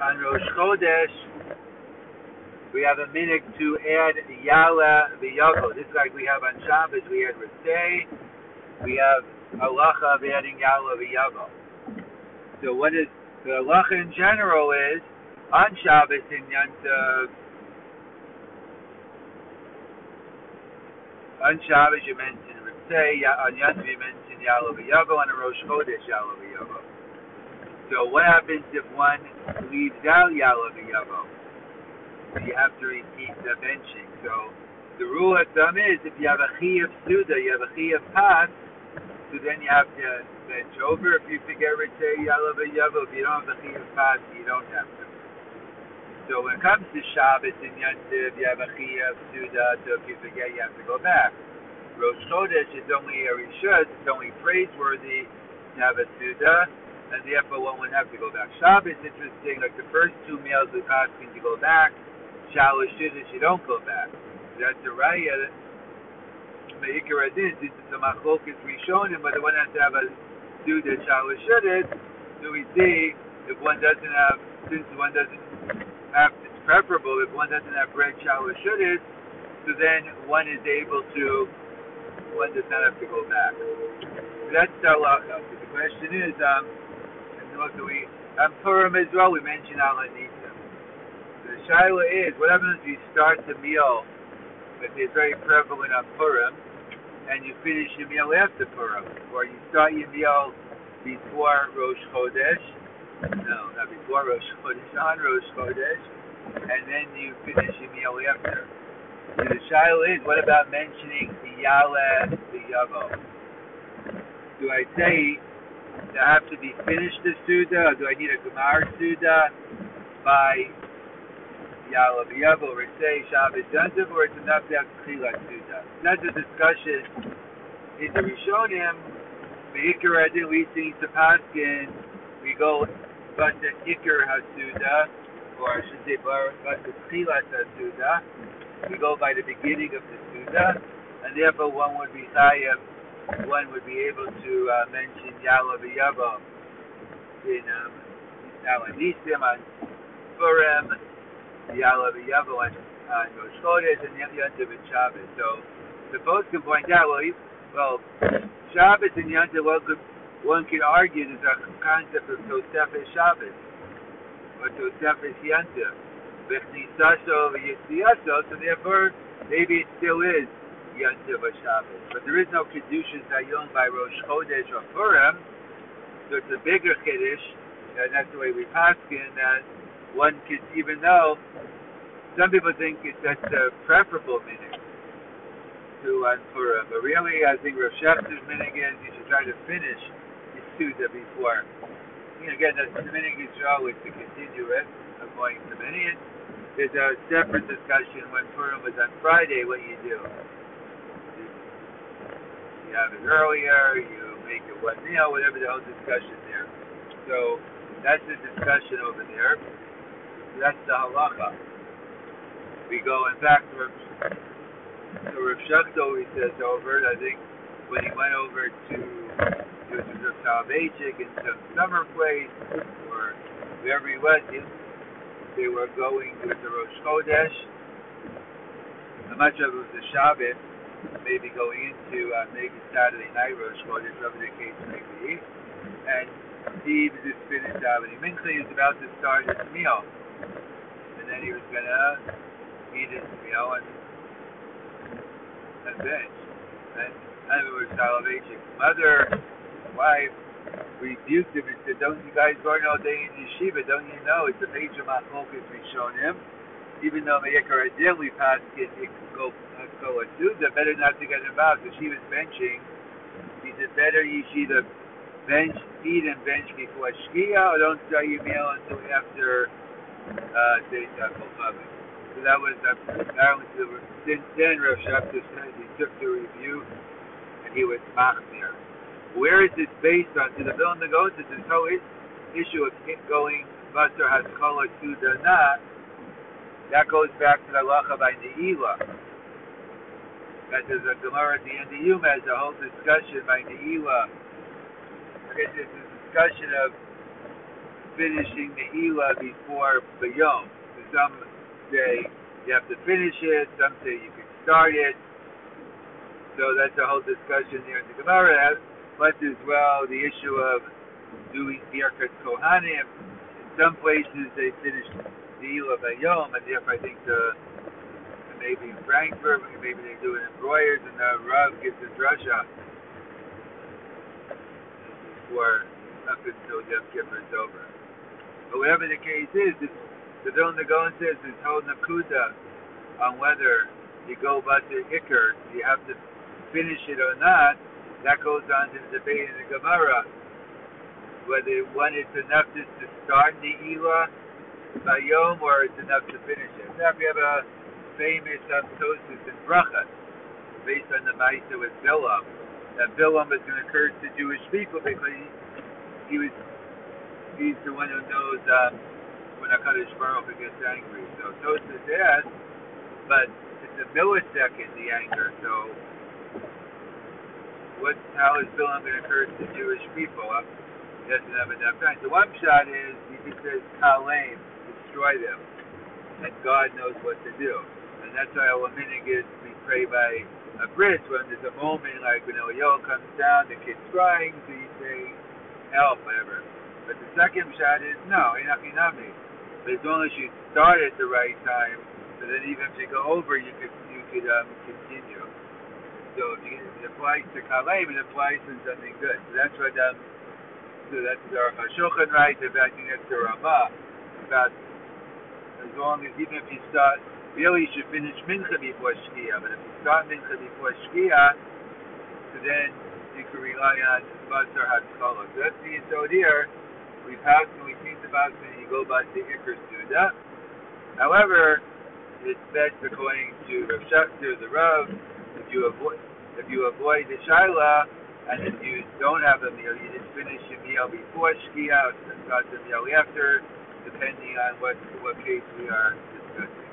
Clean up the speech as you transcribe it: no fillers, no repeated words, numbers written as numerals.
On Rosh Chodesh, we have a minute to add Yala v'Yavo. This is like we have on Shabbos. We add Ritzei. We have halacha of adding Yala v'Yavo. So what is the halacha in general is on Shabbos in Yontiv. On Shabbos you mention Ritzei. On Yontiv you mention Yala v'Yavo. On a Rosh Chodesh Yala v'Yavo. So what happens if one leaves out Yala v'Yavo? You have to repeat the benching. So the rule of thumb is if you have a Chiyuv Suda, you have a Chiyuv Pas, so then you have to bench over. If you forget Ritzei Yala v'Yavo, if you don't have a Chiyuv Pas, you don't have to. So when it comes to Shabbos and Yontiv, you have a Chiyuv Suda, so if you forget, you have to go back. Rosh Chodesh is only a Rishus, it's only praiseworthy to have a Suda, and therefore one would have to go back. Shabbos, interesting, like the first two meals we're asking to go back. Shalosh Shidduch, you don't go back. That's a raya. Me'ikar Adin, since it's a machlokes Rishonim, whether one has to have a Suda Shalosh Shidduch, so we see if one doesn't have, since one doesn't have, it's preferable if one doesn't have bread Shalosh Shidduch, so then one is able to, one does not have to go back. So that's the halacha. The question is, on Purim as well, we mentioned Al-Hanisa. The shaila is, what happens if you start the meal, but it's very prevalent on Purim, and you finish your meal after Purim, or you start your meal before Rosh Chodesh, no, not before Rosh Chodesh, on Rosh Chodesh, and then you finish your meal after. So the shaila is, what about mentioning the Yala v'Yavo? Do I say to have to be finished the Suda, or do I need a Gemar Suda by Yala v'Yavo, or say Shabbos Yontiv, or it's enough to have Tchilat Suda? That's a discussion in the Rishonim. Me'ikar Adin, we see to Paskin, we go but the Ikar HaSuda, or I should say but the Tchilat HaSuda, we go by the beginning of the Suda, and therefore one would be Chayav, one would be able to mention Yala v'Yavo in Al-Hanisim, on Purim, Yala v'Yavo on Rosh Chodesh, and Yontiv and Shabbos. So the folks can point out, well, Shabbos and Yontiv, one could argue there's a concept of Tosefes Shabbos, or Tosefes Yontiv, V'chnisaso v'yitziyaso, so therefore maybe it still is Yontiv or Shabbos. But there is no Kedushin Zayom by Rosh Chodesh or Purim, so it's a bigger Kiddush, and that's the way we paskin, that one could, even though some people think that's the preferable minute to on Purim, but really I think Rav Shechter's minute is you should try to finish the Suda before. Again, that's the minute Yisrael is to continue it, according to many. There's a separate discussion when Purim was on Friday, what you do. You have it earlier, you make it one meal, whatever the whole discussion there. So that's the discussion over there. That's the halacha. We go, in fact, Rav Shachto, he says over it, I think when he went over to Rav Soloveitchik in some summer place, or wherever he was, they were going with the Rosh Chodesh. I'm not sure if it was the Shabbos, maybe going into maybe Saturday night Rosh Chodesh, whatever the case may be. And Steve just finished Davening Mincha. He was about to start his meal, and then he was gonna eat his meal and bench. And it was Soloveitchik's mother, wife, rebuked him and said, "Don't you guys learn all day in yeshiva? Don't you know it's a major machlokes Rishonim? Even though Me'ikar Adin we passed it go a Suda, better not to get involved." So she was benching. He said, "Better you should either eat and bench before Shkia, or don't start your meal until after Seitat Kochavi." So that was apparently since then Rav Shachter said he took the review and he was machmir. Where is this based on? To the Vilna Gaon, this whole issue of going Basar Haskalah Suda not, that goes back to the halacha by Ne'ilah. That there's a Gemara at the end of Yuma has a whole discussion by Ne'ilah. It's a discussion of finishing the Ela before Bayom. Some say you have to finish it, some say you can start it. So that's a whole discussion here in the Gemara. But as well, the issue of doing Birkat Kohanim. In some places they finish the Ela Bayom, and therefore I think maybe in Frankfurt, maybe they do it in Breuers, and the Rav gives a drasha for up until Yom Kippur is over. But whatever the case is, the Vilna Gaon says this whole Nakuda on whether you go by the Iker, you have to finish it or not, that goes on to the debate in the Gemara, whether one is enough just to start the Ela by Yom or it's enough to finish it. Now we have a famous Tosis in Brachas, based on the Maisa with Bilam, that Bilam was going to curse the Jewish people because he's the one who knows when HaKadosh Baruch Hu gets angry. So Tosis asked, but it's a millisecond, the anger, so how is Bilam going to curse the Jewish people? He doesn't have enough time. So one shot is, he just says, Kaleim, destroy them, and God knows what to do. And that's why our minig is we pray by a bris when there's a moment like when Eliyahu comes down, the kid's crying, so you say, help, whatever. But the second shot is, no, Inachinami. But as long as you start at the right time, so that even if you go over, you could continue. So if it applies to Kaleim, it applies to something good. So that's what so that's our Shulchan right about. I think that's the Ramah about as long as even if you start, really you should finish Mincha before Shkia. But if you start Mincha before Shkia, so then you can rely on Basar Hatzchala. So that's the Yisod here. We think about when you go by the Iker Suda. However, it's best according to Rav Shakter, the Rav, if you avoid the Shaila, and if you don't have a meal, you just finish your meal before Shkia, or start the meal after, depending on what case we are discussing.